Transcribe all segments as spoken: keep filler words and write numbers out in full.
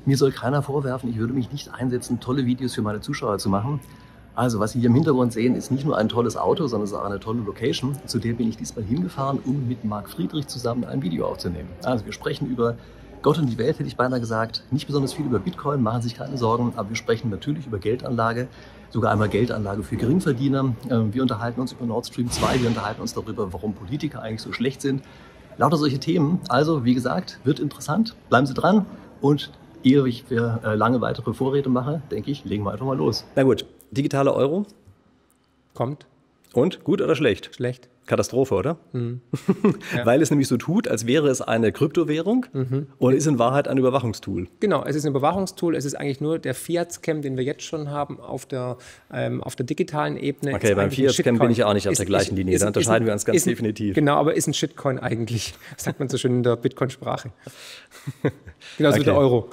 Mir soll keiner vorwerfen, ich würde mich nicht einsetzen, tolle Videos für meine Zuschauer zu machen. Also, was Sie hier im Hintergrund sehen, ist nicht nur ein tolles Auto, sondern es ist auch eine tolle Location. Zu der bin ich diesmal hingefahren, um mit Marc Friedrich zusammen ein Video aufzunehmen. Also, wir sprechen über Gott und die Welt, hätte ich beinahe gesagt. Nicht besonders viel über Bitcoin, machen Sie sich keine Sorgen, aber wir sprechen natürlich über Geldanlage, sogar einmal Geldanlage für Geringverdiener. Wir unterhalten uns über Nord Stream zwei, wir unterhalten uns darüber, warum Politiker eigentlich so schlecht sind. Lauter solche Themen. Also, wie gesagt, wird interessant. Bleiben Sie dran und ehe ich für lange weitere Vorräte mache, denke ich, legen wir einfach mal los. Na gut, digitaler Euro. Kommt. Und? Gut oder schlecht? Schlecht. Katastrophe, oder? Mhm. Ja. Weil es nämlich so tut, als wäre es eine Kryptowährung mhm. und ist in Wahrheit ein Überwachungstool. Genau, es ist ein Überwachungstool. Es ist eigentlich nur der Fiat-Scam, den wir jetzt schon haben auf der, ähm, auf der digitalen Ebene. Okay, beim Fiat-Scam bin ich auch nicht auf ist, der gleichen ist, Linie. Ist, da unterscheiden ist, wir uns ganz ist, definitiv. Genau, aber ist ein Shitcoin eigentlich, sagt man so schön in der Bitcoin-Sprache. Genauso okay. Wie der Euro.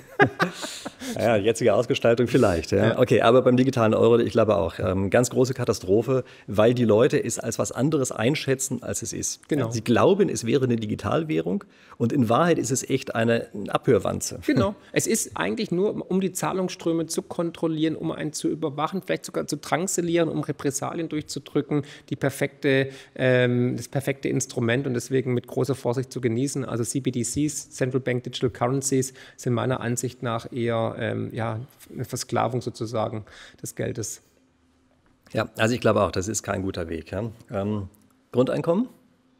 Ja, jetzige Ausgestaltung vielleicht. Ja. Ja. Okay, aber beim digitalen Euro, ich glaube auch, ähm, ganz große Katastrophe, weil die Leute es als was anderes einschätzen, als es ist. Genau. Sie glauben, es wäre eine Digitalwährung und in Wahrheit ist es echt eine Abhörwanze. Genau. Es ist eigentlich nur, um die Zahlungsströme zu kontrollieren, um einen zu überwachen, vielleicht sogar zu drangsalieren, um Repressalien durchzudrücken, die perfekte, ähm, das perfekte Instrument und deswegen mit großer Vorsicht zu genießen. Also C B D Cs, Central Bank Digital Currencies, sind meiner Ansicht nach eher ähm, ja, eine Versklavung sozusagen des Geldes. Ja, also ich glaube auch, das ist kein guter Weg. Ja. Ähm, Grundeinkommen?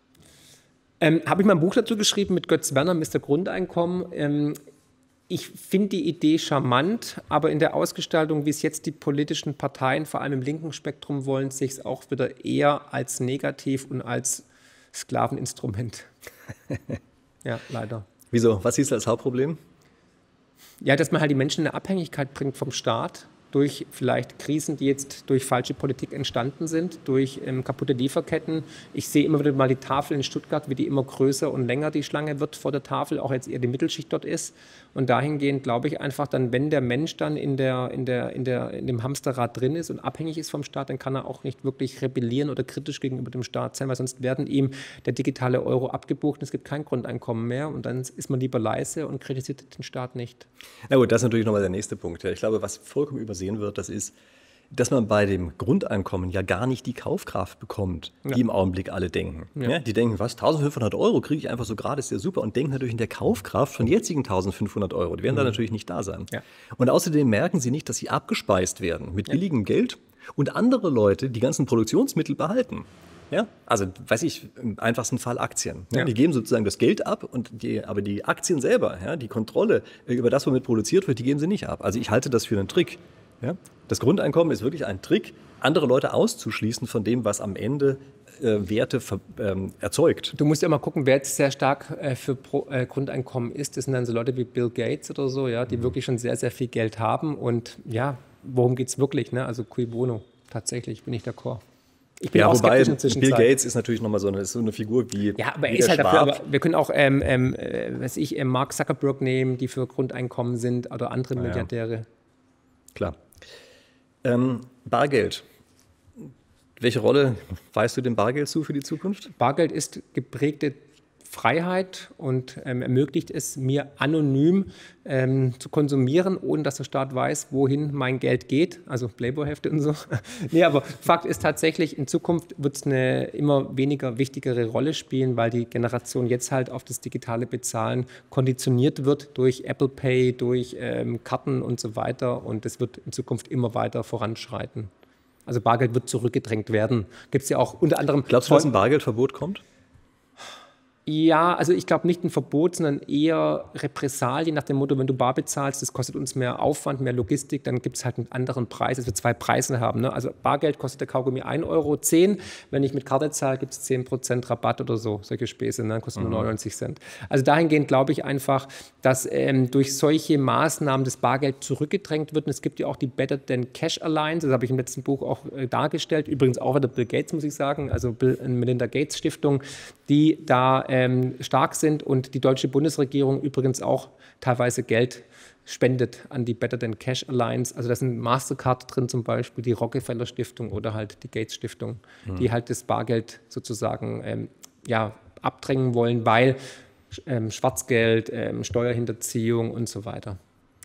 Ähm, Habe ich mal ein Buch dazu geschrieben mit Götz Werner, Mister Grundeinkommen. Ähm, ich finde die Idee charmant, aber in der Ausgestaltung, wie es jetzt die politischen Parteien, vor allem im linken Spektrum wollen, sehe ich es auch wieder eher als negativ und als Sklaveninstrument. Ja, leider. Wieso? Was siehst du als Hauptproblem? Ja, dass man halt die Menschen in eine Abhängigkeit bringt vom Staat durch vielleicht Krisen, die jetzt durch falsche Politik entstanden sind, durch ähm, kaputte Lieferketten. Ich sehe immer wieder mal die Tafel in Stuttgart, wie die immer größer und länger die Schlange wird vor der Tafel, auch jetzt eher die Mittelschicht dort ist. Und dahingehend glaube ich einfach dann, wenn der Mensch dann in, der, in, der, in, der, in dem Hamsterrad drin ist und abhängig ist vom Staat, dann kann er auch nicht wirklich rebellieren oder kritisch gegenüber dem Staat sein, weil sonst werden ihm der digitale Euro abgebucht und es gibt kein Grundeinkommen mehr und dann ist man lieber leise und kritisiert den Staat nicht. Na gut, das ist natürlich nochmal der nächste Punkt. Ich glaube, was vollkommen übersehen wird, das ist, dass man bei dem Grundeinkommen ja gar nicht die Kaufkraft bekommt, die ja. im Augenblick alle denken. Ja. Ja, die denken, was, eintausendfünfhundert Euro kriege ich einfach so gerade, ist ja super und denken natürlich in der Kaufkraft von jetzigen eintausendfünfhundert Euro. Die werden mhm. da natürlich nicht da sein. Ja. Und außerdem merken sie nicht, dass sie abgespeist werden mit billigem ja. Geld und andere Leute die ganzen Produktionsmittel behalten. Ja, also weiß ich, im einfachsten Fall Aktien. Ja, ja. Die geben sozusagen das Geld ab, und die, aber die Aktien selber, ja, die Kontrolle über das, womit produziert wird, die geben sie nicht ab. Also ich halte das für einen Trick. Ja? Das Grundeinkommen ist wirklich ein Trick, andere Leute auszuschließen von dem, was am Ende äh, Werte ver, ähm, erzeugt. Du musst ja mal gucken, wer jetzt sehr stark äh, für Pro, äh, Grundeinkommen ist. Das sind dann so Leute wie Bill Gates oder so, ja, die mhm. wirklich schon sehr, sehr viel Geld haben. Und ja, worum geht es wirklich? Ne? Also cui bono, tatsächlich bin ich d'accord. Ich bin ja, auch wobei Bill Gates ist natürlich nochmal so eine, so eine Figur wie Ja, aber er ist halt dafür, aber wir können auch, ähm, ähm, äh, weiß ich, äh, Mark Zuckerberg nehmen, die für Grundeinkommen sind, oder andere ah, Milliardäre. Ja. Klar. Ähm, Bargeld. Welche Rolle weist du dem Bargeld zu für die Zukunft? Bargeld ist geprägte Freiheit und ähm, ermöglicht es mir anonym ähm, zu konsumieren, ohne dass der Staat weiß, wohin mein Geld geht, also Playboy-Hefte und so. Nee, aber Fakt ist tatsächlich, in Zukunft wird es eine immer weniger wichtigere Rolle spielen, weil die Generation jetzt halt auf das digitale Bezahlen konditioniert wird durch Apple Pay, durch ähm, Karten und so weiter, und das wird in Zukunft immer weiter voranschreiten. Also Bargeld wird zurückgedrängt werden. Gibt es ja auch unter anderem... Glaubst du, dass ein Bargeldverbot kommt? Ja, also ich glaube nicht ein Verbot, sondern eher Repressalien nach dem Motto, wenn du bar bezahlst, das kostet uns mehr Aufwand, mehr Logistik, dann gibt es halt einen anderen Preis, dass wir zwei Preise haben. Ne? Also Bargeld kostet der Kaugummi ein Euro zehn, wenn ich mit Karte zahle, gibt es zehn Prozent Rabatt oder so, solche Späße, ne? Kostet nur mhm. neunundneunzig Cent. Also dahingehend glaube ich einfach, dass ähm, durch solche Maßnahmen das Bargeld zurückgedrängt wird, und es gibt ja auch die Better Than Cash Alliance, das habe ich im letzten Buch auch äh, dargestellt, übrigens auch wieder Bill Gates, muss ich sagen, also Bill und Melinda Gates Stiftung, die da äh, stark sind, und die deutsche Bundesregierung übrigens auch teilweise Geld spendet an die Better Than Cash Alliance. Also da sind Mastercard drin zum Beispiel, die Rockefeller Stiftung oder halt die Gates Stiftung, mhm. die halt das Bargeld sozusagen ähm, ja, abdrängen wollen, weil ähm, Schwarzgeld, ähm, Steuerhinterziehung und so weiter.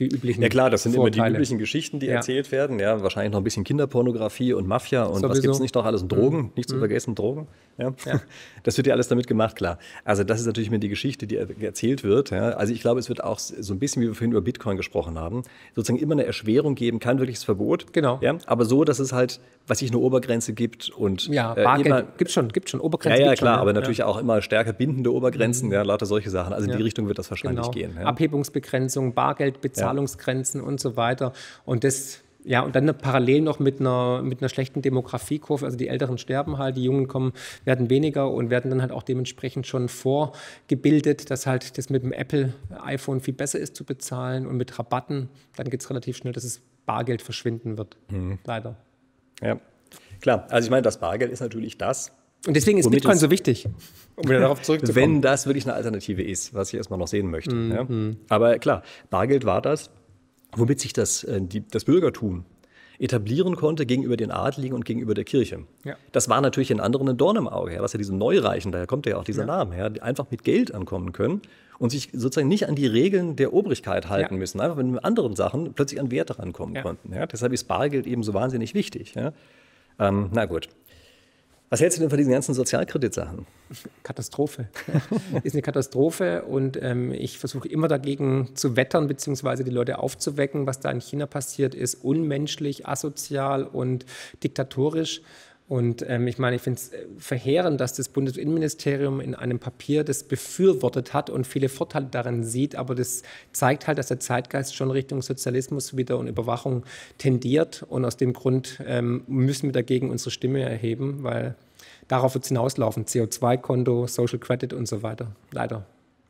die üblichen Ja klar, das sind Vorteile. immer die üblichen Geschichten, die ja. erzählt werden. Ja, wahrscheinlich noch ein bisschen Kinderpornografie und Mafia und Sowieso. was gibt es nicht noch alles? Und Drogen, mhm. nicht zu mhm. vergessen, Drogen. Ja. Ja. Das wird ja alles damit gemacht, klar. Also das ist natürlich mir die Geschichte, die erzählt wird. Ja. Also ich glaube, es wird auch so ein bisschen, wie wir vorhin über Bitcoin gesprochen haben, sozusagen immer eine Erschwerung geben, kein wirkliches Verbot. Genau. Ja, aber so, dass es halt, was sich eine Obergrenze gibt und ja, äh, Bargeld gibt es schon, gibt schon Obergrenzen. Ja, ja, klar, schon, aber ja. natürlich auch immer stärker bindende Obergrenzen, mhm. ja, lauter solche Sachen. Also in ja. die Richtung wird das wahrscheinlich genau. gehen. Ja. Abhebungsbegrenzung, Bargeld, Bezahlungsgrenzen ja. und so weiter. Und das Ja, und dann parallel noch mit einer, mit einer schlechten Demografiekurve. Also die Älteren sterben halt, die Jungen kommen, werden weniger und werden dann halt auch dementsprechend schon vorgebildet, dass halt das mit dem Apple-iPhone viel besser ist zu bezahlen und mit Rabatten. Dann geht es relativ schnell, dass das Bargeld verschwinden wird. Mhm. Leider. Ja, klar. Also ich meine, das Bargeld ist natürlich das. Und deswegen ist Bitcoin so wichtig, um wieder darauf zurückzukommen. Wenn das wirklich eine Alternative ist, was ich erstmal noch sehen möchte. Mhm. Ja. Aber klar, Bargeld war das, womit sich das, die, das Bürgertum etablieren konnte gegenüber den Adligen und gegenüber der Kirche. Ja. Das war natürlich in anderen ein Dorn im Auge, ja, was ja diese Neureichen, daher kommt ja auch dieser ja. Name her, die einfach mit Geld ankommen können und sich sozusagen nicht an die Regeln der Obrigkeit halten ja. müssen, einfach wenn mit anderen Sachen plötzlich an Werte rankommen ja. konnten. Ja. Deshalb ist Bargeld eben so wahnsinnig wichtig. Ja. Ähm, na gut. Was hältst du denn von diesen ganzen Sozialkreditsachen? Katastrophe. Ist eine Katastrophe und ähm, ich versuche immer dagegen zu wettern, beziehungsweise die Leute aufzuwecken. Was da in China passiert, ist unmenschlich, asozial und diktatorisch. Und ähm, ich meine, ich finde es verheerend, dass das Bundesinnenministerium in einem Papier das befürwortet hat und viele Vorteile darin sieht. Aber das zeigt halt, dass der Zeitgeist schon Richtung Sozialismus wieder und Überwachung tendiert. Und aus dem Grund ähm, müssen wir dagegen unsere Stimme erheben, weil darauf wird es hinauslaufen. C O zwei Konto, Social Credit und so weiter. Leider.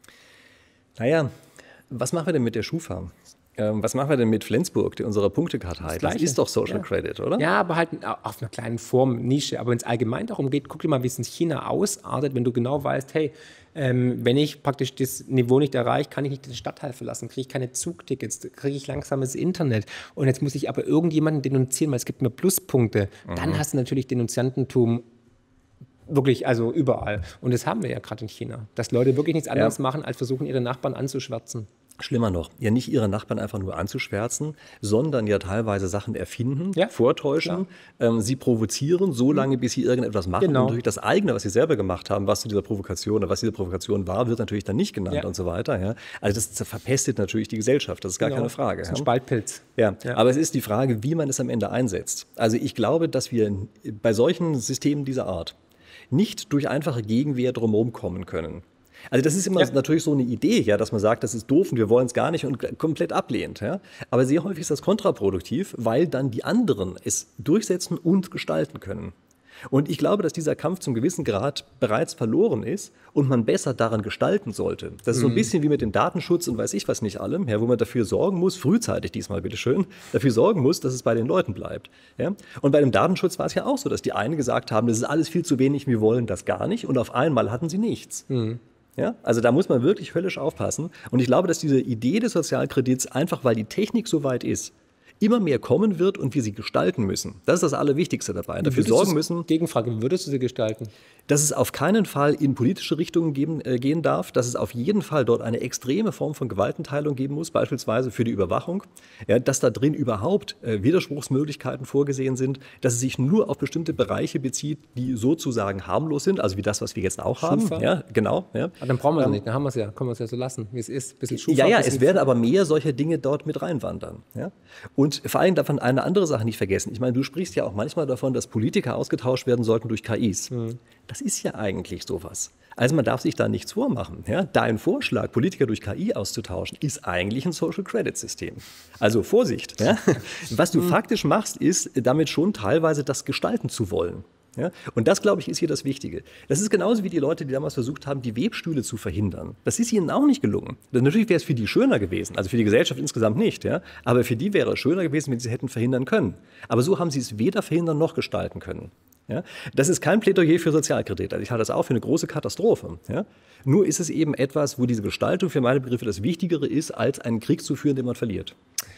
Naja, was machen wir denn mit der Schufa? Ähm, was machen wir denn mit Flensburg, die unserer Punktekartei? Das, das ist doch Social ja. Credit, oder? Ja, aber halt auf einer kleinen Form, Nische. Aber wenn es allgemein darum geht, guck dir mal, wie es in China ausartet, wenn du genau weißt, hey, ähm, wenn ich praktisch das Niveau nicht erreiche, kann ich nicht den Stadtteil verlassen, kriege ich keine Zugtickets, kriege ich langsames Internet. Und jetzt muss ich aber irgendjemanden denunzieren, weil es gibt mir Pluspunkte. Mhm. Dann hast du natürlich Denunziantentum wirklich, also überall. Und das haben wir ja gerade in China, dass Leute wirklich nichts anderes ja. machen, als versuchen, ihre Nachbarn anzuschwärzen. Schlimmer noch, ja nicht ihre Nachbarn einfach nur anzuschwärzen, sondern ja teilweise Sachen erfinden, ja, vortäuschen, ähm, sie provozieren, so lange, bis sie irgendetwas machen. Genau. Und natürlich das eigene, was sie selber gemacht haben, was zu dieser Provokation oder was diese Provokation war, wird natürlich dann nicht genannt ja. und so weiter. Ja. Also das verpestet natürlich die Gesellschaft, das ist gar genau. keine Frage. Das ist ein Spaltpilz. Ja. ja, aber es ist die Frage, wie man es am Ende einsetzt. Also ich glaube, dass wir bei solchen Systemen dieser Art nicht durch einfache Gegenwehr drumherum kommen können. Also das ist immer ja. natürlich so eine Idee, ja, dass man sagt, das ist doof und wir wollen es gar nicht und komplett ablehnt. Ja. Aber sehr häufig ist das kontraproduktiv, weil dann die anderen es durchsetzen und gestalten können. Und ich glaube, dass dieser Kampf zum gewissen Grad bereits verloren ist und man besser daran gestalten sollte. Das ist so ein bisschen wie mit dem Datenschutz und weiß ich was nicht allem, ja, wo man dafür sorgen muss, frühzeitig diesmal bitteschön, dafür sorgen muss, dass es bei den Leuten bleibt. Ja. Und bei dem Datenschutz war es ja auch so, dass die einen gesagt haben, das ist alles viel zu wenig, wir wollen das gar nicht und auf einmal hatten sie nichts. Mhm. Ja, also da muss man wirklich höllisch aufpassen. Und ich glaube, dass diese Idee des Sozialkredits, einfach weil die Technik so weit ist, immer mehr kommen wird und wir sie gestalten müssen. Das ist das Allerwichtigste dabei. Dafür sorgen müssen. Gegenfrage, würdest du sie gestalten? Dass es auf keinen Fall in politische Richtungen geben, äh, gehen darf, dass es auf jeden Fall dort eine extreme Form von Gewaltenteilung geben muss, beispielsweise für die Überwachung, ja, dass da drin überhaupt äh, Widerspruchsmöglichkeiten vorgesehen sind, dass es sich nur auf bestimmte Bereiche bezieht, die sozusagen harmlos sind, also wie das, was wir jetzt auch haben. Schufa? Ja, genau. Ja. Aber dann brauchen wir es ähm, nicht, dann haben wir es ja, können wir es ja so lassen, wie es ist. Ein bisschen Schufa, ja, ja, bisschen es werden aber mehr solcher Dinge dort mit reinwandern. Ja. Und vor allem davon eine andere Sache nicht vergessen. Ich meine, du sprichst ja auch manchmal davon, dass Politiker ausgetauscht werden sollten durch K Is. Mhm. Das ist ja eigentlich sowas. Also man darf sich da nichts vormachen. Ja? Dein Vorschlag, Politiker durch K I auszutauschen, ist eigentlich ein Social Credit System. Also Vorsicht. Ja? Was du mhm. faktisch machst, ist damit schon teilweise das gestalten zu wollen. Ja? Und das, glaube ich, ist hier das Wichtige. Das ist genauso wie die Leute, die damals versucht haben, die Webstühle zu verhindern. Das ist ihnen auch nicht gelungen. Natürlich wäre es für die schöner gewesen, also für die Gesellschaft insgesamt nicht. Ja? Aber für die wäre es schöner gewesen, wenn sie es hätten verhindern können. Aber so haben sie es weder verhindern noch gestalten können. Ja? Das ist kein Plädoyer für Sozialkredit. Also ich halte das auch für eine große Katastrophe. Ja? Nur ist es eben etwas, wo diese Gestaltung für meine Begriffe das Wichtigere ist, als einen Krieg zu führen, den man verliert.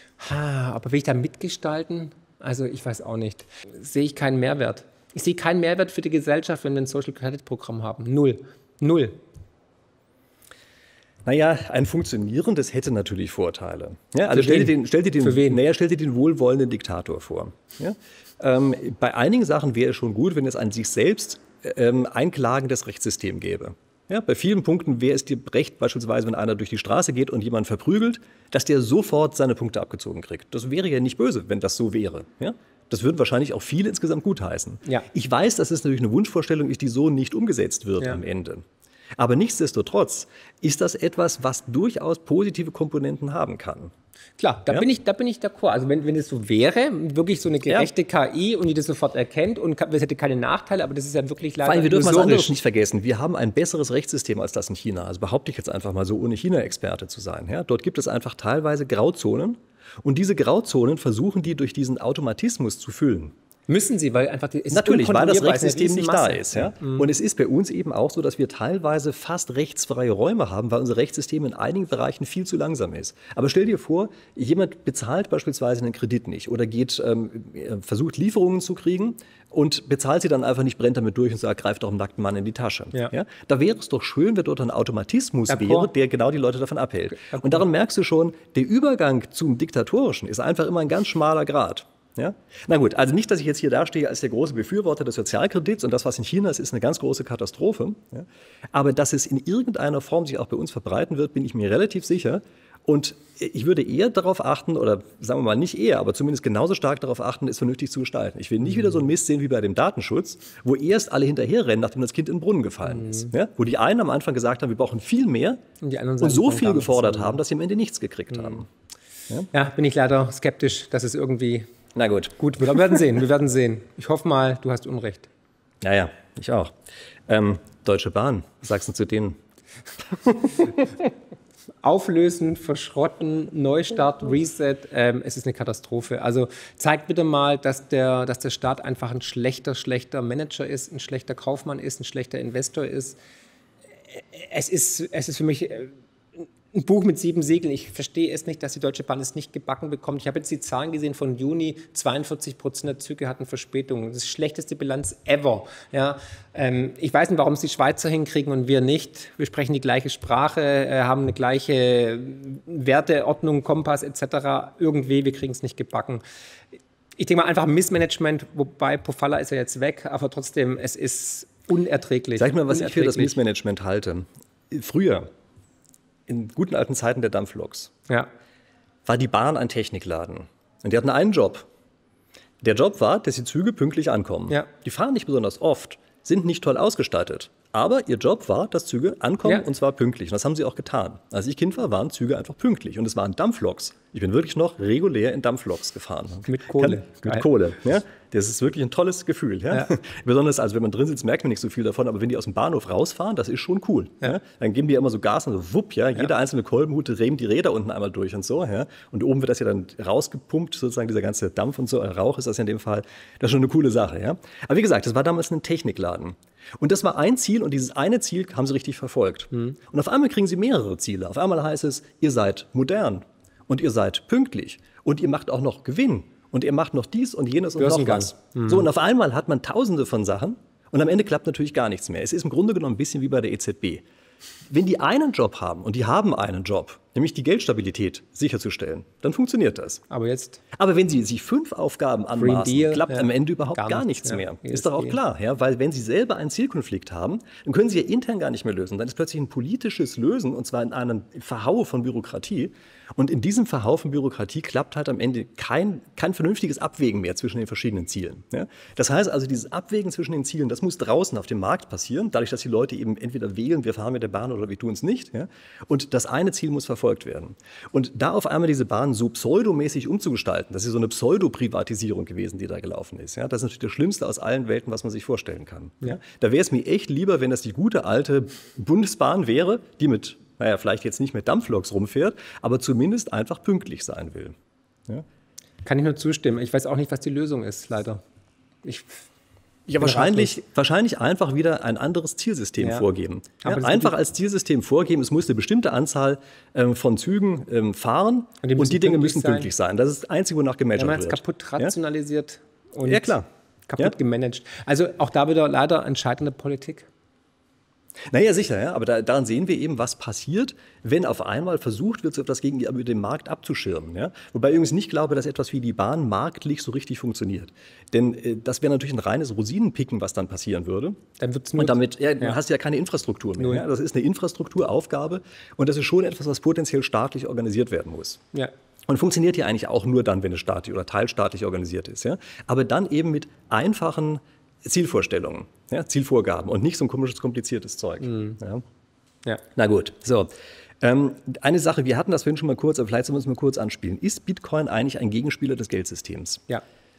Ha, aber will ich da mitgestalten? Also ich weiß auch nicht. Sehe ich keinen Mehrwert. Ich sehe keinen Mehrwert für die Gesellschaft, wenn wir ein Social Credit Programm haben. Null. Null. Naja, ein funktionierendes hätte natürlich Vorteile. Ja, also Für stell dir, wen? den, stell, dir den, Für wen? naja, stell dir den wohlwollenden Diktator vor. Ja? Ähm, bei einigen Sachen wäre es schon gut, wenn es an sich selbst ähm, einklagendes Rechtssystem gäbe. Ja, bei vielen Punkten wäre es dir recht, beispielsweise, wenn einer durch die Straße geht und jemand verprügelt, dass der sofort seine Punkte abgezogen kriegt. Das wäre ja nicht böse, wenn das so wäre. Ja? Das würden wahrscheinlich auch viele insgesamt gutheißen. Ja. Ich weiß, dass es natürlich eine Wunschvorstellung ist, die so nicht umgesetzt wird Ja. am Ende. Aber nichtsdestotrotz ist das etwas, was durchaus positive Komponenten haben kann. Klar, da Ja? bin ich, da bin ich d'accord. Also wenn, wenn es so wäre, wirklich so eine gerechte Ja. K I und die das sofort erkennt und es hätte keine Nachteile, aber das ist ja wirklich leider Weil wir dürfen was illusorisch. anderes nicht vergessen. Wir haben ein besseres Rechtssystem als das in China. Also behaupte ich jetzt einfach mal so, ohne China-Experte zu sein. Ja? Dort gibt es einfach teilweise Grauzonen. Und diese Grauzonen versuchen die durch diesen Automatismus zu füllen. Müssen sie, weil einfach die, es ist Natürlich, weil das unkontrollierbar, es ist eine Rechtssystem nicht da Riesenmasse. ist. Ja? Und es ist bei uns eben auch so, dass wir teilweise fast rechtsfreie Räume haben, weil unser Rechtssystem in einigen Bereichen viel zu langsam ist. Aber stell dir vor, jemand bezahlt beispielsweise einen Kredit nicht oder geht, ähm, versucht Lieferungen zu kriegen und bezahlt sie dann einfach nicht, brennt damit durch und sagt, greift doch einen nackten Mann in die Tasche. Ja. Ja? Da wäre es doch schön, wenn dort ein Automatismus D'accord. wäre, der genau die Leute davon abhält. D'accord. Und daran merkst du schon, der Übergang zum Diktatorischen ist einfach immer ein ganz schmaler Grat. Ja? Na gut, also nicht, dass ich jetzt hier dastehe als der große Befürworter des Sozialkredits und das, was in China ist, ist eine ganz große Katastrophe. Ja? Aber dass es in irgendeiner Form sich auch bei uns verbreiten wird, bin ich mir relativ sicher. Und ich würde eher darauf achten, oder sagen wir mal nicht eher, aber zumindest genauso stark darauf achten, es vernünftig zu gestalten. Ich will nicht wieder so einen Mist sehen wie bei dem Datenschutz, wo erst alle hinterherrennen, nachdem das Kind in den Brunnen gefallen ist. Ja? Wo die einen am Anfang gesagt haben, wir brauchen viel mehr Und die anderen und sagen, so wir viel brauchen gefordert gar nichts. haben, dass sie am Ende nichts gekriegt haben. Ja, bin ich leider skeptisch, dass es irgendwie Na gut. gut wird. Aber wir werden sehen, wir werden sehen. Ich hoffe mal, du hast Unrecht. Naja, ich auch. Ähm, Deutsche Bahn, was sagst du zu denen? Auflösen, verschrotten, Neustart, Reset, ähm, es ist eine Katastrophe. Also zeigt bitte mal, dass der, dass der Staat einfach ein schlechter, schlechter Manager ist, ein schlechter Kaufmann ist, ein schlechter Investor ist. Es ist, es ist für mich äh, ein Buch mit sieben Siegeln. Ich verstehe es nicht, dass die Deutsche Bahn es nicht gebacken bekommt. Ich habe jetzt die Zahlen gesehen von Juni, zweiundvierzig Prozent der Züge hatten Verspätungen. Das ist die schlechteste Bilanz ever. Ja, ähm, ich weiß nicht, warum es die Schweizer hinkriegen und wir nicht. Wir sprechen die gleiche Sprache, äh, haben eine gleiche Werteordnung, Kompass et cetera. Irgendwie, wir kriegen es nicht gebacken. Ich denke mal einfach Missmanagement, wobei Pofalla ist ja jetzt weg, aber trotzdem, es ist unerträglich. Sag mal, was ich für das Unerträglich. Missmanagement halte. Früher, in guten alten Zeiten der Dampfloks, Ja. war die Bahn ein Technikladen. Und die hatten einen Job. Der Job war, dass die Züge pünktlich ankommen. Ja. Die fahren nicht besonders oft, sind nicht toll ausgestattet. Aber ihr Job war, dass Züge ankommen Ja. und zwar pünktlich. Und das haben sie auch getan. Als ich Kind war, waren Züge einfach pünktlich. Und es waren Dampfloks. Ich bin wirklich noch regulär in Dampfloks gefahren. Mit Kohle. Kann, mit Geil. Kohle. Ja? Das ist wirklich ein tolles Gefühl. Ja? Ja. Besonders, also wenn man drin sitzt, merkt man nicht so viel davon. Aber wenn die aus dem Bahnhof rausfahren, das ist schon cool. Ja? Dann geben die ja immer so Gas und so wupp. Ja? Jeder einzelne Kolbenhut drehen die Räder unten einmal durch und so. Ja? Und oben wird das ja dann rausgepumpt, sozusagen dieser ganze Dampf und so. Rauch ist das in dem Fall. Das ist schon eine coole Sache. Ja? Aber wie gesagt, das war damals ein Technikladen. Und das war ein Ziel und dieses eine Ziel haben sie richtig verfolgt. Mhm. Und auf einmal kriegen sie mehrere Ziele. Auf einmal heißt es, ihr seid modern und ihr seid pünktlich und ihr macht auch noch Gewinn und ihr macht noch dies und jenes und noch Börsengang. was. So, und auf einmal hat man tausende von Sachen und am Ende klappt natürlich gar nichts mehr. Es ist im Grunde genommen ein bisschen wie bei der E Z B. Wenn die einen Job haben und die haben einen Job, nämlich die Geldstabilität sicherzustellen, dann funktioniert das. Aber jetzt Aber wenn Sie sich fünf Aufgaben anmaßen, Deal, klappt ja. am Ende überhaupt Gar gar, nichts, nichts ja. mehr. E S G. Ist doch auch klar, ja? Weil wenn Sie selber einen Zielkonflikt haben, dann können Sie ja intern gar nicht mehr lösen. Dann ist plötzlich ein politisches Lösen, und zwar in einem Verhau von Bürokratie. Und in diesem Verhau von Bürokratie klappt halt am Ende kein, kein vernünftiges Abwägen mehr zwischen den verschiedenen Zielen. Ja? Das heißt also, dieses Abwägen zwischen den Zielen, das muss draußen auf dem Markt passieren, dadurch, dass die Leute eben entweder wählen, wir fahren mit der Bahn oder wir tun es nicht. Ja? Und das eine Ziel muss verfolgt werden. Und da auf einmal diese Bahn so pseudomäßig umzugestalten, das ist so eine Pseudo-Privatisierung gewesen, die da gelaufen ist. Ja? Das ist natürlich das Schlimmste aus allen Welten, was man sich vorstellen kann. Ja? Da wäre es mir echt lieber, wenn das die gute alte Bundesbahn wäre, die mit naja, vielleicht jetzt nicht mit Dampfloks rumfährt, aber zumindest einfach pünktlich sein will. Ja, kann ich nur zustimmen. Ich weiß auch nicht, was die Lösung ist, leider. Ich, ja wahrscheinlich, wahrscheinlich einfach wieder ein anderes Zielsystem Ja. vorgeben. Ja, Aber das einfach ist- als Zielsystem vorgeben, es muss eine bestimmte Anzahl ähm, von Zügen ähm, fahren Und die und müssen die Dinge pünktlich müssen sein. pünktlich sein. Das ist das Einzige, wonach wir gemeasert haben jetzt wird. kaputt rationalisiert und Ja, klar. kaputt Ja. gemanagt. Also auch da wieder leider entscheidende Politik. Naja, sicher, ja. Aber da, daran sehen wir eben, was passiert, wenn auf einmal versucht wird, so etwas gegen die, den Markt abzuschirmen. Ja? Wobei ich übrigens nicht glaube, dass etwas wie die Bahn marktlich so richtig funktioniert. Denn äh, das wäre natürlich ein reines Rosinenpicken, was dann passieren würde. Dann wird's nur und damit ja, ja. hast du ja keine Infrastruktur mehr. Ja? Das ist eine Infrastrukturaufgabe und das ist schon etwas, was potenziell staatlich organisiert werden muss. Ja. Und funktioniert ja eigentlich auch nur dann, wenn es staatlich oder teilstaatlich organisiert ist. Ja? Aber dann eben mit einfachen Zielvorstellungen, ja? Zielvorgaben und nicht so ein komisches, kompliziertes Zeug. Mhm. Ja? Ja. Na gut, so. Ähm, eine Sache, wir hatten das vorhin schon mal kurz, aber vielleicht sollen wir es mal kurz anspielen. Ist Bitcoin eigentlich ein Gegenspieler des Geldsystems? Ja.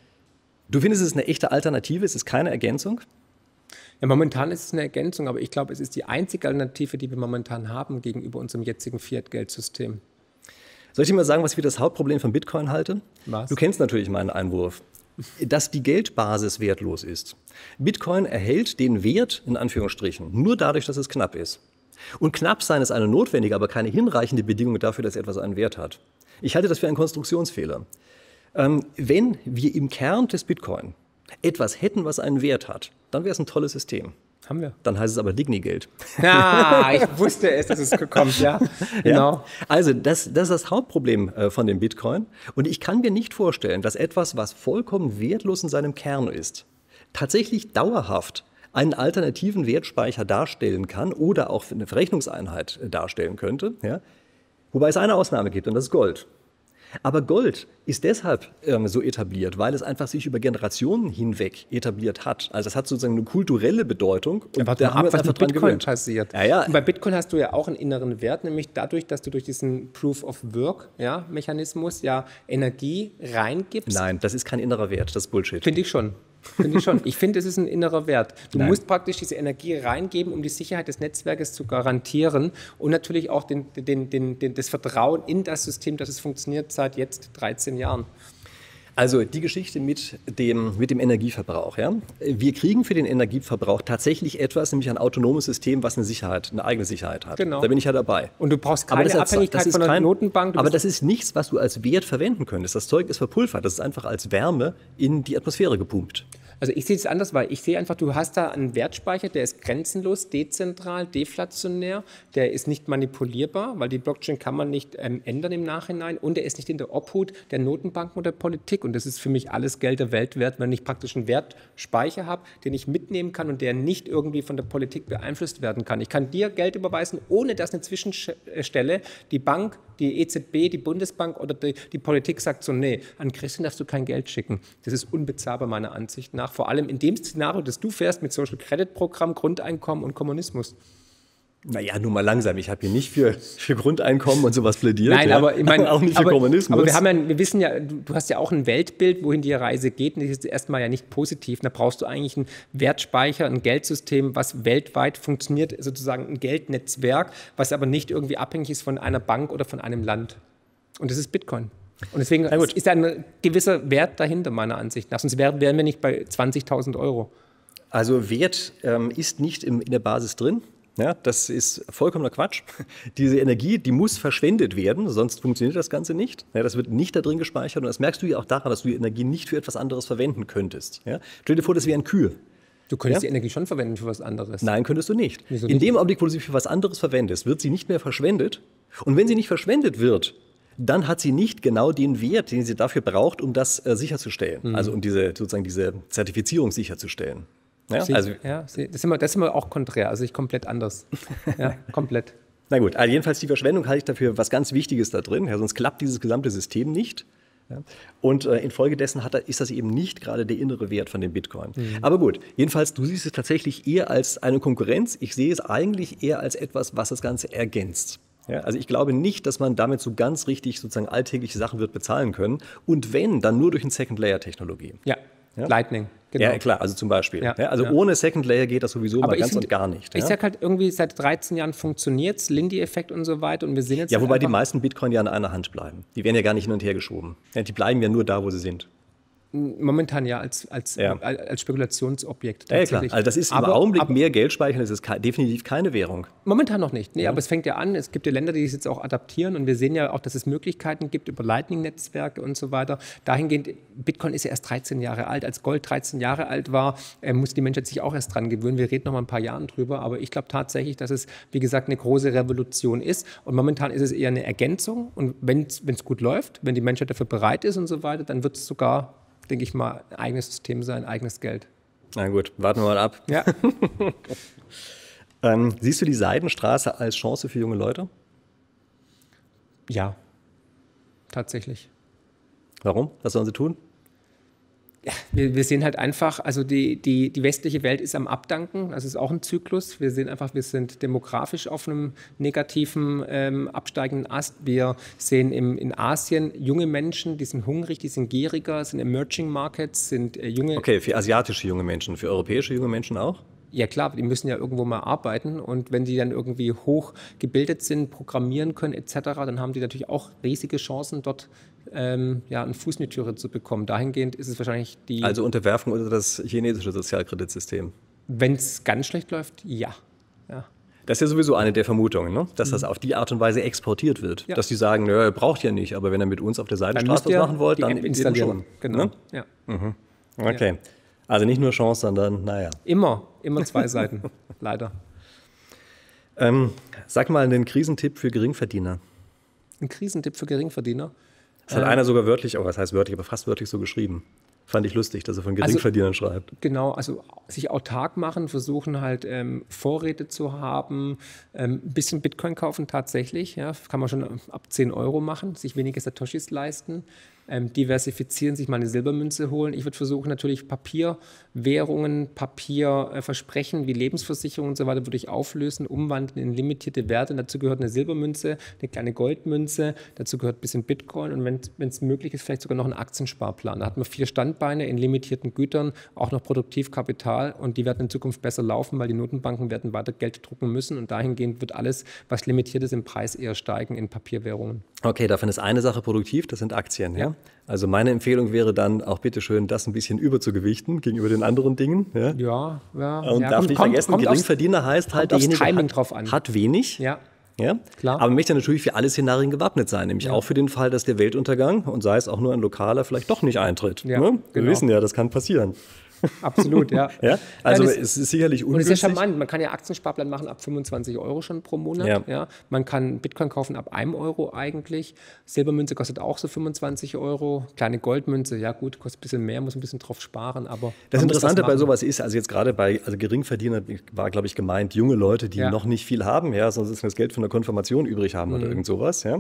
Du findest, es ist eine echte Alternative, es ist keine Ergänzung? Ja, momentan ist es eine Ergänzung, aber ich glaube, es ist die einzige Alternative, die wir momentan haben gegenüber unserem jetzigen Fiat-Geldsystem. Soll ich dir mal sagen, was ich für das Hauptproblem von Bitcoin halte? Was? Du kennst natürlich meinen Einwurf, dass die Geldbasis wertlos ist. Bitcoin erhält den Wert, in Anführungsstrichen, nur dadurch, dass es knapp ist. Und knapp sein ist eine notwendige, aber keine hinreichende Bedingung dafür, dass etwas einen Wert hat. Ich halte das für einen Konstruktionsfehler. Ähm, wenn wir im Kern des Bitcoin etwas hätten, was einen Wert hat, dann wäre es ein tolles System. Haben wir. Dann heißt es aber Digni-Geld. Ja, ich wusste es, dass es kommt, ja. Genau. Ja, also das, das ist das Hauptproblem äh, von dem Bitcoin. Und ich kann mir nicht vorstellen, dass etwas, was vollkommen wertlos in seinem Kern ist, tatsächlich dauerhaft einen alternativen Wertspeicher darstellen kann oder auch eine Verrechnungseinheit äh, darstellen könnte. Ja? Wobei es eine Ausnahme gibt, und das ist Gold. Aber Gold ist deshalb ähm, so etabliert, weil es einfach sich über Generationen hinweg etabliert hat. Also das hat sozusagen eine kulturelle Bedeutung. Und ja, da haben wir uns einfach dran gewöhnt. Passiert. Ja, ja. Und bei Bitcoin hast du ja auch einen inneren Wert, nämlich dadurch, dass du durch diesen Proof-of-Work-Mechanismus ja, ja Energie reingibst. Nein, das ist kein innerer Wert, das ist Bullshit. Finde ich schon. Finde ich schon. Ich finde, es ist ein innerer Wert. Du Nein. musst praktisch diese Energie reingeben, um die Sicherheit des Netzwerkes zu garantieren und natürlich auch den, den, den, den, das Vertrauen in das System, dass es funktioniert seit jetzt dreizehn Jahren. Also die Geschichte mit dem, mit dem Energieverbrauch. Ja? Wir kriegen für den Energieverbrauch tatsächlich etwas, nämlich ein autonomes System, was eine Sicherheit, eine eigene Sicherheit hat. Genau. Da bin ich ja dabei. Und du brauchst keine das Abhängigkeit das von der kein, Notenbank. Aber das ist nichts, was du als Wert verwenden könntest. Das Zeug ist verpulvert. Das ist einfach als Wärme in die Atmosphäre gepumpt. Also ich sehe es anders, weil ich sehe einfach, du hast da einen Wertspeicher, der ist grenzenlos, dezentral, deflationär, der ist nicht manipulierbar, weil die Blockchain kann man nicht ähm, ändern im Nachhinein und der ist nicht in der Obhut der Notenbanken oder der Politik und das ist für mich alles Geld der Welt wert, wenn ich praktisch einen Wertspeicher habe, den ich mitnehmen kann und der nicht irgendwie von der Politik beeinflusst werden kann. Ich kann dir Geld überweisen, ohne dass eine Zwischenstelle, die Bank, die E Z B, die Bundesbank oder die, die Politik sagt so, nee, an Christian darfst du kein Geld schicken. Das ist unbezahlbar meiner Ansicht nach. Vor allem in dem Szenario, das du fährst mit Social Credit Programm, Grundeinkommen und Kommunismus. Naja, nur mal langsam. Ich habe hier nicht für, für Grundeinkommen und sowas plädiert. Nein, ja. aber ich meine, auch nicht für aber, Kommunismus. Aber wir haben ja, wir wissen ja, du, du hast ja auch ein Weltbild, wohin die Reise geht. Und das ist erstmal ja nicht positiv. Da brauchst du eigentlich einen Wertspeicher, ein Geldsystem, was weltweit funktioniert, sozusagen ein Geldnetzwerk, was aber nicht irgendwie abhängig ist von einer Bank oder von einem Land. Und das ist Bitcoin. Und deswegen ist ein gewisser Wert dahinter, meiner Ansicht nach. Sonst wären, wären wir nicht bei zwanzigtausend Euro. Also Wert ähm, ist nicht im, in der Basis drin. Ja, das ist vollkommener Quatsch. Diese Energie, die muss verschwendet werden, sonst funktioniert das Ganze nicht. Ja, das wird nicht da drin gespeichert. Und das merkst du ja auch daran, dass du die Energie nicht für etwas anderes verwenden könntest. Ja? Stell dir vor, das wären Kühe. Du könntest ja? die Energie schon verwenden für was anderes. Nein, könntest du nicht. Wieso In nicht? dem Augenblick, wo du sie für was anderes verwendest, wird sie nicht mehr verschwendet. Und wenn sie nicht verschwendet wird, dann hat sie nicht genau den Wert, den sie dafür braucht, um das äh, sicherzustellen. Mhm. Also um diese, sozusagen diese Zertifizierung sicherzustellen. Ja, Sie, also, ja, das ist immer, das ist immer auch konträr, also ich komplett anders. Ja, komplett. Na gut, also jedenfalls die Verschwendung halte ich dafür was ganz Wichtiges da drin, ja, sonst klappt dieses gesamte System nicht. Ja. Und äh, infolgedessen hat, ist das eben nicht gerade der innere Wert von dem Bitcoin. Mhm. Aber gut, jedenfalls, du siehst es tatsächlich eher als eine Konkurrenz. Ich sehe es eigentlich eher als etwas, was das Ganze ergänzt. Ja, also ich glaube nicht, dass man damit so ganz richtig sozusagen alltägliche Sachen wird bezahlen können. Und wenn, dann nur durch eine Second-Layer-Technologie. Ja, ja, Lightning. Genau. Ja, klar, also zum Beispiel. Ja, ja, also ja. ohne Second Layer geht das sowieso aber mal ganz find, und gar nicht. Ich ja? sag halt irgendwie, seit dreizehn Jahren funktioniert es, Lindy-Effekt und so weiter und wir sehen jetzt Ja, halt wobei die meisten Bitcoin ja in einer Hand bleiben. Die werden ja gar nicht hin und her geschoben. Ja, die bleiben ja nur da, wo sie sind. Momentan ja als, als, ja. als Spekulationsobjekt. Ja, klar. Also das ist im aber, Augenblick aber, mehr Geld speichern, das ist ke definitiv keine Währung. Momentan noch nicht. Nee, ja. aber es fängt ja an, es gibt ja Länder, die es jetzt auch adaptieren und wir sehen ja auch, dass es Möglichkeiten gibt über Lightning-Netzwerke und so weiter. Dahingehend, Bitcoin ist ja erst dreizehn Jahre alt. Als Gold dreizehn Jahre alt war, äh, muss die Menschheit sich auch erst dran gewöhnen. Wir reden noch mal ein paar Jahren drüber, aber ich glaube tatsächlich, dass es, wie gesagt, eine große Revolution ist und momentan ist es eher eine Ergänzung und wenn es gut läuft, wenn die Menschheit dafür bereit ist und so weiter, dann wird es sogar, denke ich mal, ein eigenes System sein, eigenes Geld. Na gut, warten wir mal ab. Ja. ähm, siehst du die Seidenstraße als Chance für junge Leute? Ja, tatsächlich. Warum? Was sollen sie tun? Ja, wir, wir sehen halt einfach, also die, die, die westliche Welt ist am Abdanken, das ist auch ein Zyklus. Wir sehen einfach, wir sind demografisch auf einem negativen, ähm, absteigenden Ast. Wir sehen im, in Asien junge Menschen, die sind hungrig, die sind gieriger, sind Emerging Markets, sind äh, junge... Okay, für asiatische junge Menschen, für europäische junge Menschen auch? Ja klar, die müssen ja irgendwo mal arbeiten und wenn die dann irgendwie hoch gebildet sind, programmieren können et cetera, dann haben die natürlich auch riesige Chancen, dort ähm, ja, einen Fuß in die Türe zu bekommen. Dahingehend ist es wahrscheinlich die... Also Unterwerfung unter das chinesische Sozialkreditsystem? Wenn es ganz schlecht läuft, ja. ja. Das ist ja sowieso eine der Vermutungen, ne? Dass mhm. das auf die Art und Weise exportiert wird. Ja. Dass die sagen, nö, ihr braucht ja nicht, aber wenn ihr mit uns auf der Seidenstraße was machen wollt, dann installieren. Schon. Genau. Ne? Ja. Mhm. Okay. Ja. Also nicht nur Chance, sondern naja. Immer, immer zwei Seiten, leider. Ähm, sag mal einen Krisentipp für Geringverdiener. Ein Krisentipp für Geringverdiener? Das hat ähm, einer sogar wörtlich, oh, was heißt wörtlich, aber fast wörtlich so geschrieben. Fand ich lustig, dass er von Geringverdienern also, schreibt. Genau, also sich autark machen, versuchen halt ähm, Vorräte zu haben, ähm, ein bisschen Bitcoin kaufen tatsächlich, ja, kann man schon ab zehn Euro machen, sich weniger Satoshis leisten, ähm, diversifizieren, sich mal eine Silbermünze holen. Ich würde versuchen natürlich Papierwährungen, Papierversprechen wie Lebensversicherungen und so weiter würde ich auflösen, umwandeln in limitierte Werte. Und dazu gehört eine Silbermünze, eine kleine Goldmünze, dazu gehört ein bisschen Bitcoin und wenn es möglich ist, vielleicht sogar noch einen Aktiensparplan. Da hat man vier Standbeine in limitierten Gütern, auch noch Produktivkapital und die werden in Zukunft besser laufen, weil die Notenbanken werden weiter Geld drucken müssen und dahingehend wird alles, was limitiert ist, im Preis eher steigen in Papierwährungen. Okay, davon ist eine Sache produktiv, das sind Aktien. Ja? Ja? Also meine Empfehlung wäre dann auch bitteschön, das ein bisschen überzugewichten gegenüber den anderen Dingen. Ja, ja. ja Und ja, darf kommt, nicht kommt, vergessen, kommt Geringverdiener aufs, heißt halt, derjenige Timing hat, drauf an. hat wenig. Ja. Ja, klar. Aber man möchte natürlich für alle Szenarien gewappnet sein, nämlich ja. auch für den Fall, dass der Weltuntergang, und sei es auch nur ein lokaler, vielleicht doch nicht eintritt. Ja, ne? Wir genau. wissen ja, das kann passieren. Absolut, ja. ja? Also ja, das, es ist sicherlich ungünstig. Und es ist ja charmant, man kann ja Aktiensparplan machen ab fünfundzwanzig Euro schon pro Monat. Ja. Ja. Man kann Bitcoin kaufen ab einem Euro eigentlich. Silbermünze kostet auch so fünfundzwanzig Euro. Kleine Goldmünze, ja gut, kostet ein bisschen mehr, muss ein bisschen drauf sparen. Aber das Interessante das bei sowas ist, also jetzt gerade bei also Geringverdiener war, glaube ich, gemeint, junge Leute, die ja. noch nicht viel haben, ja, sonst das Geld von der Konfirmation übrig haben mhm. oder irgend sowas. Ja.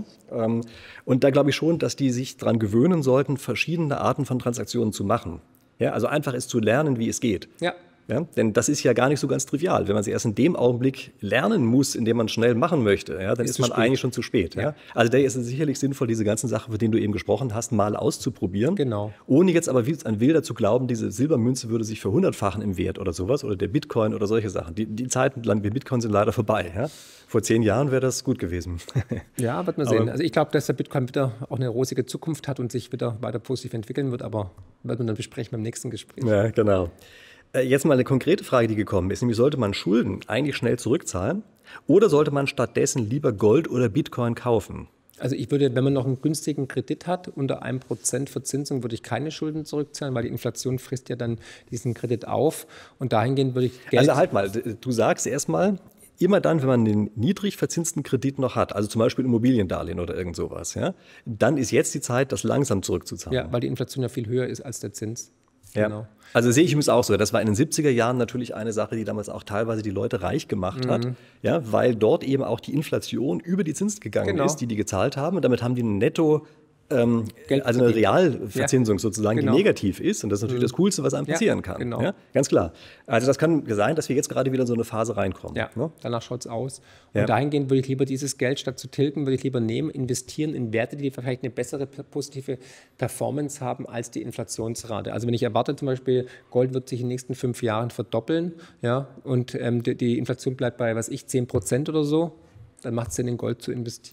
Und da glaube ich schon, dass die sich daran gewöhnen sollten, verschiedene Arten von Transaktionen zu machen. Ja, also einfach es zu lernen, wie es geht. Ja. Ja, denn das ist ja gar nicht so ganz trivial. Wenn man es erst in dem Augenblick lernen muss, in dem man schnell machen möchte, ja, dann ist, ist man spät. eigentlich schon zu spät. Ja. Ja. Also da ist es sicherlich sinnvoll, diese ganzen Sachen, von denen du eben gesprochen hast, mal auszuprobieren. Genau. Ohne jetzt aber wie ein Wilder zu glauben, diese Silbermünze würde sich verhundertfachen im Wert oder sowas oder der Bitcoin oder solche Sachen. Die, die Zeiten lang wie Bitcoin sind leider vorbei. Ja. Vor zehn Jahren wäre das gut gewesen. Ja, wird man sehen. Also ich glaube, dass der Bitcoin wieder auch eine rosige Zukunft hat und sich wieder weiter positiv entwickeln wird, aber wird man dann besprechen beim nächsten Gespräch. Ja, genau. Jetzt mal eine konkrete Frage, die gekommen ist, nämlich sollte man Schulden eigentlich schnell zurückzahlen oder sollte man stattdessen lieber Gold oder Bitcoin kaufen? Also ich würde, wenn man noch einen günstigen Kredit hat, unter einem Prozent Verzinsung, würde ich keine Schulden zurückzahlen, weil die Inflation frisst ja dann diesen Kredit auf und dahingehend würde ich Geld... Also halt mal, du sagst erstmal, immer dann, wenn man den niedrig verzinsten Kredit noch hat, also zum Beispiel Immobiliendarlehen oder irgend sowas, ja, dann ist jetzt die Zeit, das langsam zurückzuzahlen. Ja, weil die Inflation ja viel höher ist als der Zins. Ja. Genau. Also sehe ich es auch so. Das war in den siebziger Jahren natürlich eine Sache, die damals auch teilweise die Leute reich gemacht mhm. hat, ja, weil dort eben auch die Inflation über die Zinsen gegangen genau. ist, die die gezahlt haben. Und damit haben die ein Netto, ähm, also eine Realverzinsung ja. sozusagen, genau. die negativ ist. Und das ist natürlich mhm. das Coolste, was einem passieren ja, kann. Genau. Ja, ganz klar. Also das kann sein, dass wir jetzt gerade wieder in so eine Phase reinkommen. Ja, ne? Danach schaut es aus. Und ja. dahingehend würde ich lieber dieses Geld, statt zu tilgen, würde ich lieber nehmen, investieren in Werte, die vielleicht eine bessere positive Performance haben als die Inflationsrate. Also wenn ich erwarte zum Beispiel, Gold wird sich in den nächsten fünf Jahren verdoppeln, ja, und ähm, die, die Inflation bleibt bei, was ich, zehn Prozent oder so, dann macht es Sinn, in Gold zu investieren.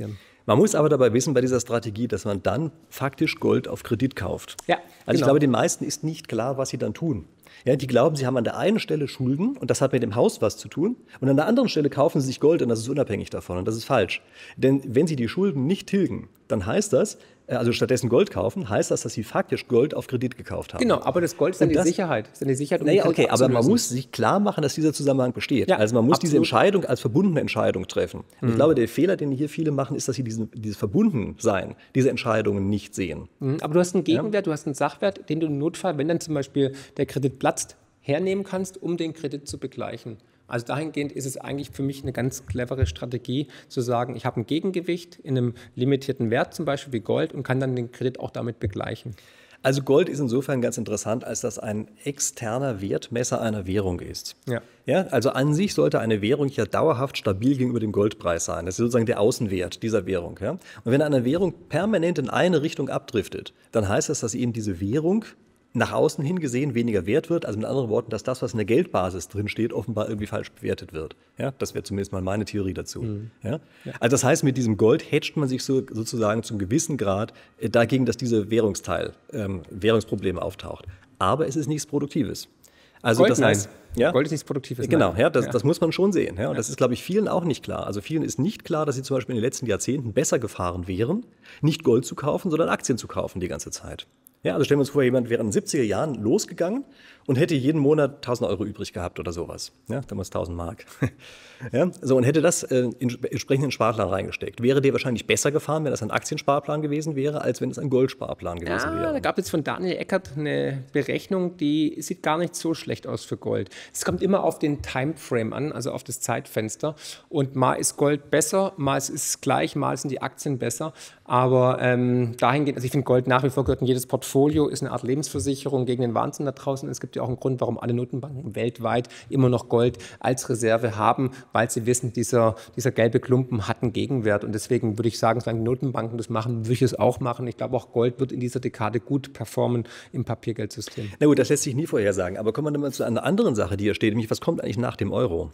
Man muss aber dabei wissen bei dieser Strategie, dass man dann faktisch Gold auf Kredit kauft. Ja, also genau. ich glaube, den meisten ist nicht klar, was sie dann tun. Ja, die glauben, sie haben an der einen Stelle Schulden und das hat mit dem Haus was zu tun. Und an der anderen Stelle kaufen sie sich Gold und das ist unabhängig davon. Und das ist falsch. Denn wenn sie die Schulden nicht tilgen, dann heißt das, also stattdessen Gold kaufen, heißt das, dass sie faktisch Gold auf Kredit gekauft haben. Genau, aber das Gold ist dann Und die das- Sicherheit. Ist dann die Sicherheit, um Naja, den okay, Kredit aber man abzulösen. muss sich klar machen, dass dieser Zusammenhang besteht. Ja, also man muss diese absolut. Entscheidung als verbundene Entscheidung treffen. Und ich glaube, der Fehler, den hier viele machen, ist, dass sie diesen, dieses Verbundensein, diese Entscheidungen nicht sehen. Mhm, aber du hast einen Gegenwert, du hast einen Sachwert, den du im Notfall, wenn dann zum Beispiel der Kredit platzt, hernehmen kannst, um den Kredit zu begleichen. Also dahingehend ist es eigentlich für mich eine ganz clevere Strategie, zu sagen, ich habe ein Gegengewicht in einem limitierten Wert, zum Beispiel wie Gold, und kann dann den Kredit auch damit begleichen. Also Gold ist insofern ganz interessant, als das ein externer Wertmesser einer Währung ist. Ja. Ja, also an sich sollte eine Währung ja dauerhaft stabil gegenüber dem Goldpreis sein. Das ist sozusagen der Außenwert dieser Währung. Ja? Und wenn eine Währung permanent in eine Richtung abdriftet, dann heißt das, dass eben diese Währung nach außen hin gesehen weniger wert wird. Also mit anderen Worten, dass das, was in der Geldbasis drin steht, offenbar irgendwie falsch bewertet wird. Ja, das wäre zumindest mal meine Theorie dazu. Mhm. Ja? Ja. Also das heißt, mit diesem Gold hedgt man sich so, sozusagen zum gewissen Grad äh, dagegen, dass dieser Währungsteil, ähm, Währungsproblem auftaucht. Aber es ist nichts Produktives. Also Gold, das heißt, nein. ja, Gold ist nichts Produktives. Genau, nein. ja, das, Ja. das muss man schon sehen. Ja? Und Ja. das ist, glaube ich, vielen auch nicht klar. Also vielen ist nicht klar, dass sie zum Beispiel in den letzten Jahrzehnten besser gefahren wären, nicht Gold zu kaufen, sondern Aktien zu kaufen die ganze Zeit. Ja, also stellen wir uns vor, jemand wäre in den siebziger Jahren losgegangen und hätte jeden Monat tausend Euro übrig gehabt oder sowas. Ja, damals tausend Mark. Ja, so, und hätte das äh, in entsprechenden Sparplan reingesteckt. Wäre der wahrscheinlich besser gefahren, wenn das ein Aktiensparplan gewesen wäre, als wenn es ein Goldsparplan gewesen Ja, wäre. da gab es von Daniel Eckert eine Berechnung, die sieht gar nicht so schlecht aus für Gold. Es kommt immer auf den Timeframe an, also auf das Zeitfenster. Und mal ist Gold besser, mal ist es gleich, mal sind die Aktien besser. Aber ähm, dahingehend, also ich finde Gold nach wie vor gehört in jedes Portfolio, ist eine Art Lebensversicherung gegen den Wahnsinn da draußen. Es gibt ja auch einen Grund, warum alle Notenbanken weltweit immer noch Gold als Reserve haben, weil sie wissen, dieser, dieser gelbe Klumpen hat einen Gegenwert. Und deswegen würde ich sagen, solange die Notenbanken das machen, würde ich es auch machen. Ich glaube, auch Gold wird in dieser Dekade gut performen im Papiergeldsystem. Na gut, das lässt sich nie vorhersagen. Aber kommen wir mal zu einer anderen Sache, die hier steht, nämlich was kommt eigentlich nach dem Euro?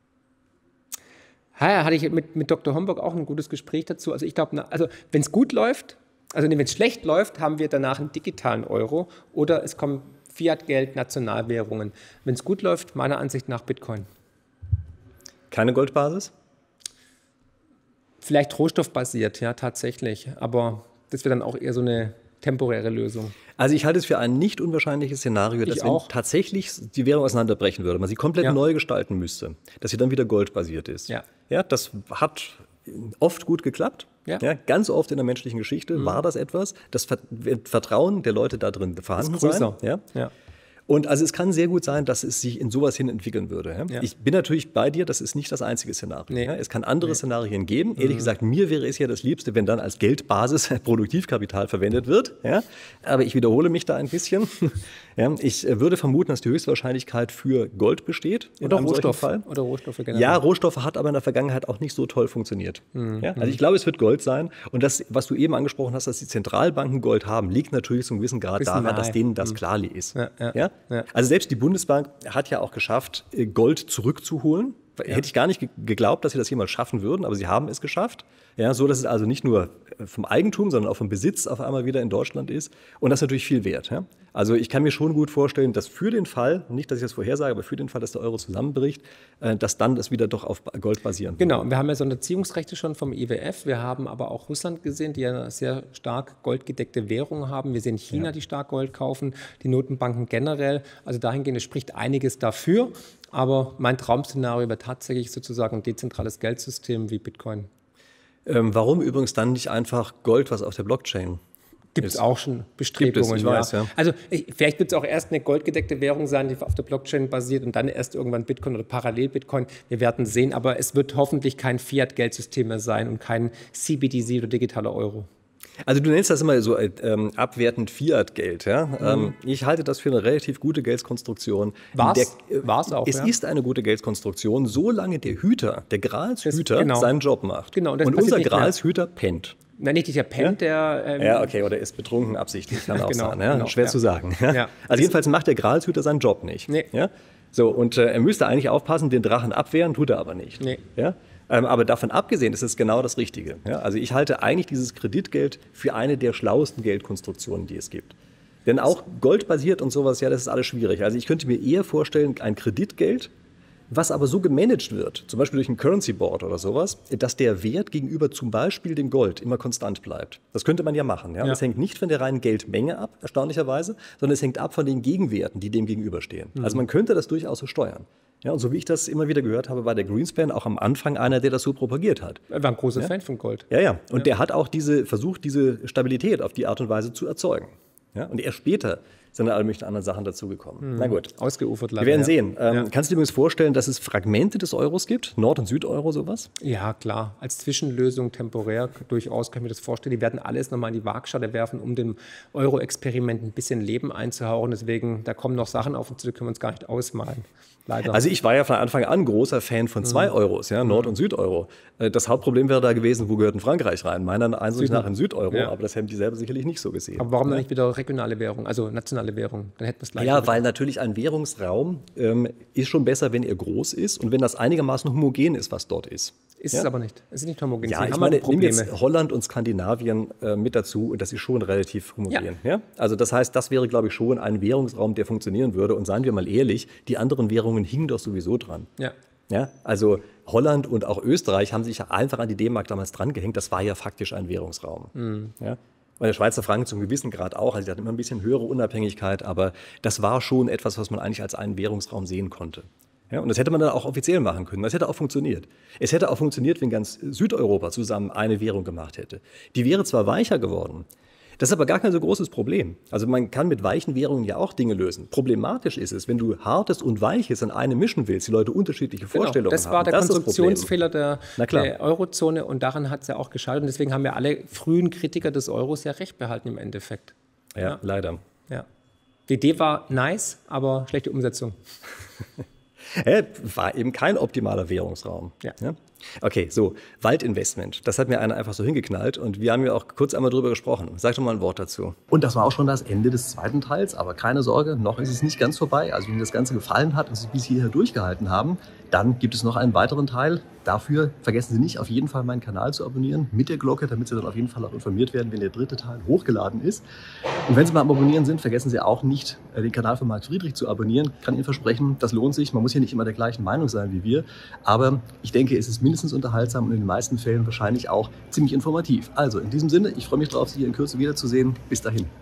Ja, hatte ich mit, mit Doktor Homburg auch ein gutes Gespräch dazu. Also ich glaube, also wenn es gut läuft, also wenn es schlecht läuft, haben wir danach einen digitalen Euro oder es kommen Fiat-Geld, Nationalwährungen. Wenn es gut läuft, meiner Ansicht nach Bitcoin. Keine Goldbasis? Vielleicht rohstoffbasiert, ja, tatsächlich. Aber das wäre dann auch eher so eine temporäre Lösung. Also ich halte es für ein nicht unwahrscheinliches Szenario, dass Ich wenn auch. tatsächlich die Währung auseinanderbrechen würde, man sie komplett Ja. neu gestalten müsste, dass sie dann wieder goldbasiert ist. Ja. Ja, das hat oft gut geklappt. Ja. Ja, ganz oft in der menschlichen Geschichte Mhm. war das etwas. Das Ver- Vertrauen der Leute da drin vorhanden Ist größer. sein. Ja? Ja. Und also es kann sehr gut sein, dass es sich in sowas hin entwickeln würde. Ja? Ja. Ich bin natürlich bei dir, das ist nicht das einzige Szenario. Nee. Ja? Es kann andere Szenarien geben. Ehrlich gesagt, mir wäre es ja das Liebste, wenn dann als Geldbasis Produktivkapital verwendet wird. Ja? Aber ich wiederhole mich da ein bisschen. Ja? Ich äh, würde vermuten, dass die Höchstwahrscheinlichkeit für Gold besteht. in Oder einem solchen Rohstoff. Fall. Oder Rohstoffe generell. Ja, Rohstoffe hat aber in der Vergangenheit auch nicht so toll funktioniert. Mhm. Ja? Also ich glaube, es wird Gold sein. Und das, was du eben angesprochen hast, dass die Zentralbanken Gold haben, liegt natürlich zu einem gewissen Grad Bisschen daran, nahe. dass denen das Mhm. klar ist. Ja, ja, Ja? ja. Also selbst die Bundesbank hat ja auch geschafft, Gold zurückzuholen. Hätte ich gar nicht ge- geglaubt, dass sie das jemals schaffen würden, aber sie haben es geschafft. Ja, so dass es also nicht nur vom Eigentum, sondern auch vom Besitz auf einmal wieder in Deutschland ist. Und das ist natürlich viel wert. Ja? Also ich kann mir schon gut vorstellen, dass für den Fall, nicht, dass ich das vorhersage, aber für den Fall, dass der Euro zusammenbricht, äh, dass dann das wieder doch auf Gold basieren wird. Genau, wir haben ja Sonderziehungsrechte schon vom I W F. Wir haben aber auch Russland gesehen, die ja eine sehr stark goldgedeckte Währung haben. Wir sehen China, Ja. die stark Gold kaufen, die Notenbanken generell. Also dahingehend spricht einiges dafür. Aber mein Traum-Szenario wäre tatsächlich sozusagen ein dezentrales Geldsystem wie Bitcoin. Ähm, warum übrigens dann nicht einfach Gold, was auf der Blockchain Gibt es ist? auch schon Bestrebungen. ich weiß, ja. Also ich, vielleicht wird es auch erst eine goldgedeckte Währung sein, die auf der Blockchain basiert und dann erst irgendwann Bitcoin oder parallel Bitcoin. Wir werden sehen, aber es wird hoffentlich kein Fiat-Geldsystem mehr sein und kein C B D C oder digitaler Euro. Also du nennst das immer so ähm, abwertend Fiat-Geld. Ja? Mhm. Ähm, ich halte das für eine relativ gute Geldkonstruktion. War's? Der- äh, War's auch, Es ja. ist eine gute Geldkonstruktion, solange der Hüter, der Gralshüter, genau. seinen Job macht. Genau, und das und passiert unser nicht mehr. Gralshüter pennt. Nein, nicht dieser Pen, der... Ähm, Ja, okay, oder ist betrunken absichtlich, kann auch Genau, sein. Ja? genau, Schwer ja. zu sagen. Ja? Ja. Also jedenfalls macht der Gralshüter seinen Job nicht. Nee. Ja? So, und äh, er müsste eigentlich aufpassen, den Drachen abwehren, tut er aber nicht. Nee. Ja? Ähm, aber davon abgesehen ist es genau das Richtige. Ja? Also ich halte eigentlich dieses Kreditgeld für eine der schlauesten Geldkonstruktionen, die es gibt. Denn auch goldbasiert und sowas, ja, das ist alles schwierig. Also ich könnte mir eher vorstellen, ein Kreditgeld, was aber so gemanagt wird, zum Beispiel durch ein Currency Board oder sowas, dass der Wert gegenüber zum Beispiel dem Gold immer konstant bleibt. Das könnte man ja machen. Ja? Ja. Das hängt nicht von der reinen Geldmenge ab, erstaunlicherweise, sondern es hängt ab von den Gegenwerten, die dem gegenüberstehen. Mhm. Also man könnte das durchaus so steuern. Ja, und so wie ich das immer wieder gehört habe, war der Greenspan auch am Anfang einer, der das so propagiert hat. Er war ein großer ja? Fan von Gold. Ja, ja. Und ja. der hat auch diese, versucht, diese Stabilität auf die Art und Weise zu erzeugen. Ja? Und erst später sind alle möglichen anderen Sachen dazugekommen. Hm. Na gut. Ausgeufert leider. Wir werden sehen. Ja. Ähm, Ja. Kannst du dir übrigens vorstellen, dass es Fragmente des Euros gibt? Nord- und Südeuro, sowas? Ja, klar. Als Zwischenlösung temporär durchaus kann ich mir das vorstellen. Die werden alles nochmal in die Waagschale werfen, um dem Euro-Experiment ein bisschen Leben einzuhauchen. Deswegen, da kommen noch Sachen auf uns zu, die können wir uns gar nicht ausmalen. Leider. Also ich war ja von Anfang an großer Fan von zwei mhm. Euros, ja, Nord- und Südeuro. Das Hauptproblem wäre da gewesen, wo gehört denn Frankreich rein? Meiner Ansicht nach in Südeuro, ja. aber das haben die selber sicherlich nicht so gesehen. Aber warum ja? dann nicht wieder regionale Währung, also nationale Währung? Dann hätten wir es gleich. Ja, weil natürlich ein Währungsraum ähm, ist schon besser, wenn er groß ist und wenn das einigermaßen homogen ist, was dort ist. Ist ja? es aber nicht. Es ist nicht homogen. Ja, Sie ich haben meine, Probleme. nimm jetzt Holland und Skandinavien äh, mit dazu und das ist schon relativ homogen. Ja. Ja? Also das heißt, das wäre, glaube ich, schon ein Währungsraum, der funktionieren würde. Und seien wir mal ehrlich, die anderen Währungen hingen doch sowieso dran. Ja. Ja? Also Holland und auch Österreich haben sich ja einfach an die D-Mark damals dran gehängt. Das war ja faktisch ein Währungsraum. Mhm. Ja? Und der Schweizer Franken zum gewissen Grad auch. Also die hatten immer ein bisschen höhere Unabhängigkeit, aber das war schon etwas, was man eigentlich als einen Währungsraum sehen konnte. Ja, und das hätte man dann auch offiziell machen können. Das hätte auch funktioniert. Es hätte auch funktioniert, wenn ganz Südeuropa zusammen eine Währung gemacht hätte. Die wäre zwar weicher geworden, das ist aber gar kein so großes Problem. Also man kann mit weichen Währungen ja auch Dinge lösen. Problematisch ist es, wenn du Hartes und Weiches in eine mischen willst, die Leute unterschiedliche genau, Vorstellungen das haben. War der das Konstruktionsfehler der, der Eurozone und daran hat es ja auch gescheitert. Und deswegen haben ja alle frühen Kritiker des Euros ja recht behalten im Endeffekt. Ja, ja. leider. Ja. Die Idee war nice, aber schlechte Umsetzung. Ja, war eben kein optimaler Währungsraum. Ja. Ja? Okay, so, Waldinvestment. Das hat mir einer einfach so hingeknallt und wir haben ja auch kurz einmal drüber gesprochen. Sag doch mal ein Wort dazu. Und das war auch schon das Ende des zweiten Teils, aber keine Sorge, noch ist es nicht ganz vorbei. Also wenn Ihnen das Ganze gefallen hat und Sie bis hierher durchgehalten haben, dann gibt es noch einen weiteren Teil. Dafür vergessen Sie nicht, auf jeden Fall meinen Kanal zu abonnieren mit der Glocke, damit Sie dann auf jeden Fall auch informiert werden, wenn der dritte Teil hochgeladen ist. Und wenn Sie mal am Abonnieren sind, vergessen Sie auch nicht, den Kanal von Marc Friedrich zu abonnieren. Ich kann Ihnen versprechen, das lohnt sich. Man muss hier nicht immer der gleichen Meinung sein wie wir. Aber ich denke, es ist mindestens unterhaltsam und in den meisten Fällen wahrscheinlich auch ziemlich informativ. Also in diesem Sinne, ich freue mich darauf, Sie hier in Kürze wiederzusehen. Bis dahin.